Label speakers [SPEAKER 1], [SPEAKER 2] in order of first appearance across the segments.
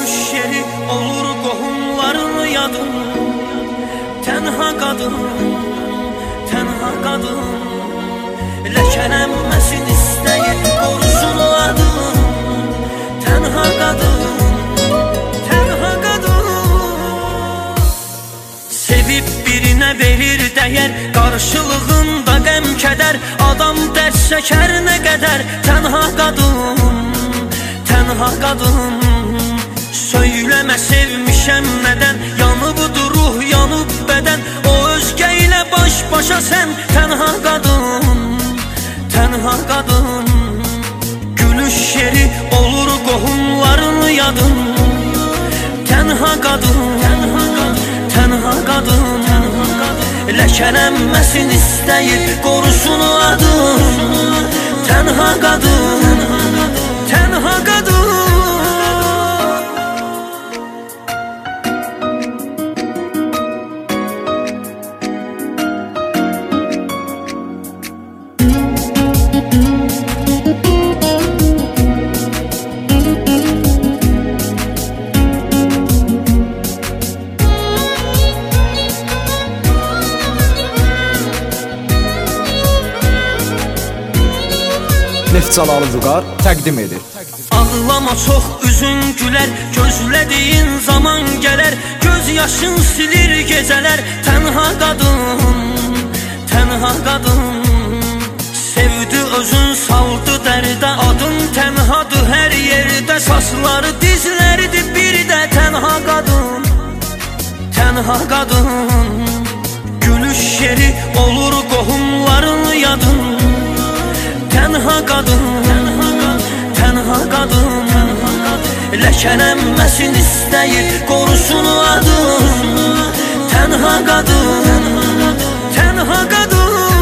[SPEAKER 1] Gülüş yeri olur qohumların yadın. Tənha qadın, tənha qadın, ləkələnməsin istəyir qorusun adın. Tənha qadın, tənha qadın, sevib birinə verir dəyər, qarşılığında qəm kədər. Adam dərd çəkər nə qədər. Tənha qadın, tənha qadın, söyləmə sevmişəm nədən. Yanıbdır ruh, yanıb bədən, o özgə ilə baş başa sən. Tənha qadın, tənha qadın, gülüş yeri olur qohumların yadın. Tənha qadın, tənha qadın, ləkələnməsin istəyir qorusun adın. Tənha qadın, tənha qadın.
[SPEAKER 2] Neftçalalı Vüqar təqdim edir.
[SPEAKER 1] Ağlama çox üzün gülər, gözlədiyin zaman gələr. Göz yaşın silir gecələr. Tənha qadın, tənha qadın, sevdi özün saldı dərdə. Adın tənhadır hər yerdə, saçları dizləridir bir də. Tənha qadın, tənha qadın, gülüş yeri olur qohumların yadın. Tənha qadın, tənha qadın, ləkələnməsin istəyir qorusun adın. Tənha qadın, tənha qadın.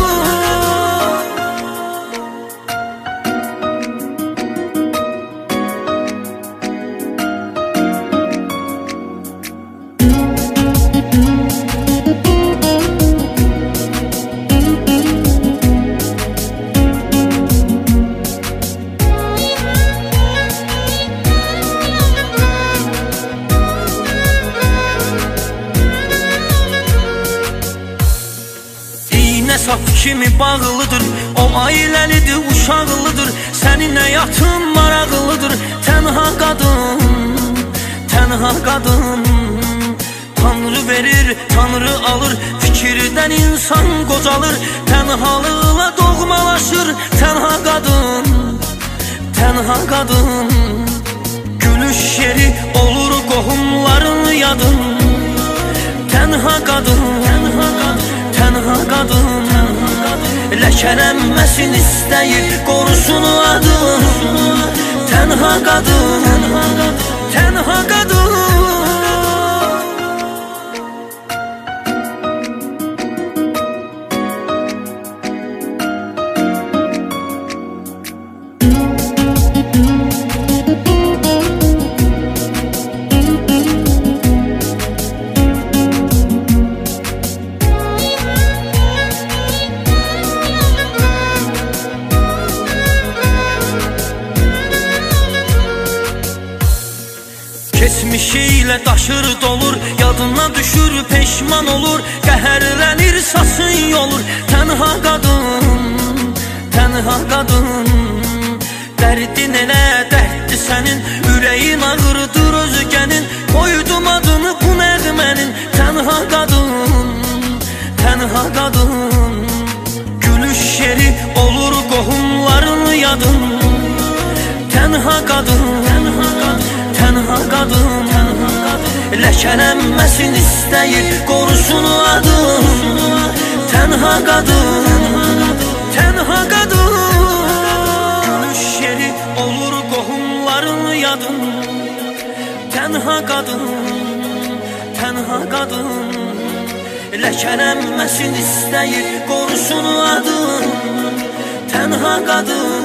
[SPEAKER 1] Saf kimi bağlıdır, o ailəlidir, uşaqlıdır. Sənin həyatın maraqlıdır. Tənha qadın, tənha qadın, Tanrı verir, Tanrı alır. Fikirdən insan qocalır, tənhalıqla doğmalaşır. Tənha qadın, tənha qadın, gülüş yeri olur qohumların yadın. Tənha qadın, tənha qadın, ləkələnməsin istəyir qorusun adın. Tənha qadın, tənha qadın. Keçmişiyle daşır dolur, yadına düşür peşman olur. Qəhərlənir sasın yolur. Tənha qadın, tənha qadın, dərdin elə dərddir sənin. Ürəyin ağrıdır özgənin, qoydum adını bu nəğmənin. Tənha qadın, tənha qadın, gülüş yeri olur qohumların yadın. Tənha qadın, tənha qadın, ləkələnməsin istəyir qorusun adın. Tənha qadın, tənha qadın, gülüş yeri olur qohumların yadın. Tənha qadın, tənha qadın, ləkələnməsin istəyir qorusun adın. Tənha qadın.